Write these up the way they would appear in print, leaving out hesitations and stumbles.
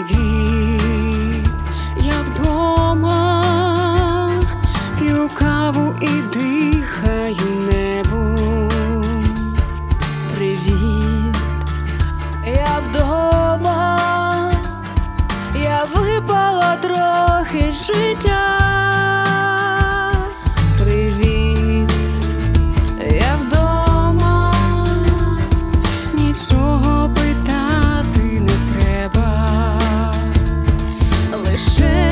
Привіт, я вдома, п'ю каву і дихаю небом. Привіт, я вдома, я випала трохи з життя. Привіт, я вдома, нічого питати не треба, лише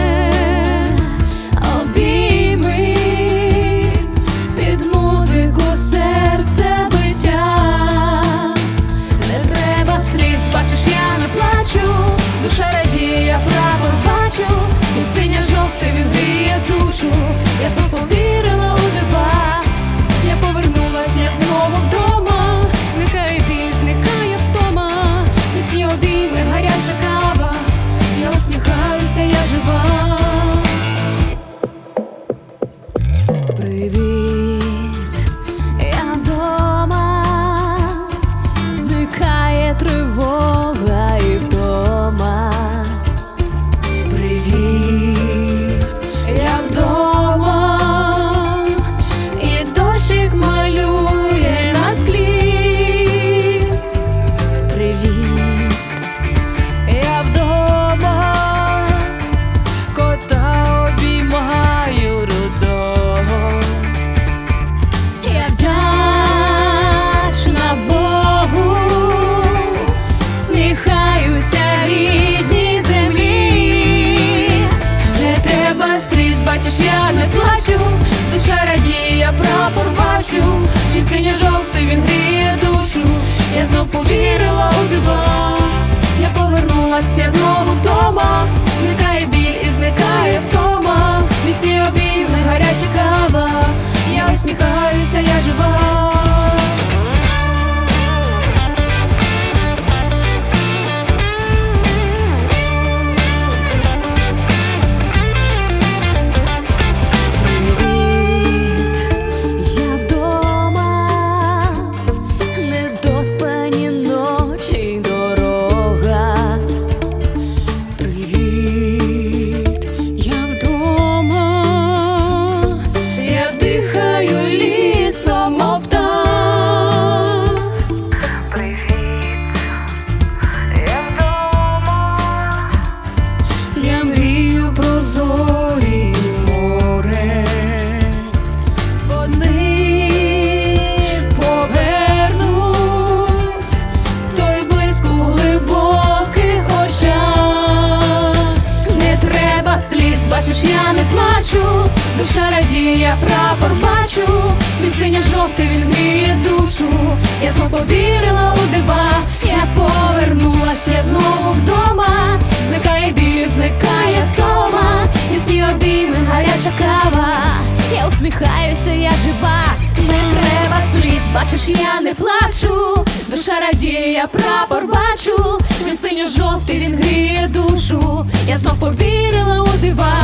обійми під музику серце биття. Не треба сліз, бачиш, я не плачу, душа радіє, я прапор бачу. Він синьо-жовтий, він гріє душу, я знов повірила у дива. Я повернулась, я знову вдома, зникає біль, зникає втома, міцні обійми, гаряча кава, я усміхаюся, я жива. Привіт, я вдома, зникає тривога і втома. Привіт, я вдома, і дощик малює на склі. Привіт, я вдома, кота обіймаю рудого. Я вдячна Богу, всміхаюся рідній землі. Не треба сліз, бачиш, я не плачу, душа радіє, я прапор бачу. Він синьо-жовтий, він гріє душу, я знов повірила у дива. Я повернулась, я знову вдома, зникає біль і зникає втома, міцні обійми, гаряча кава, я усміхаюся, я жива. Недоспані ночі й дорога. Привіт, я вдома, я дихаю лісом, мов птах. Привіт, я вдома, я мрію про зорі і море. Вони сліз, бачиш, я не плачу, душа радіє, я прапор бачу. Він синьо-жовтий, він гріє душу, я знов повірила у дива. Я повернулась, я знову вдома, зникає біль, зникає втома, міцні обійми, гаряча кава, я усміхаюся, я жива. Не треба сліз, бачиш, я не плачу, душа радіє, я прапор бачу. Він синьо-жовтий, він гріє душу, я знов повірила у дива.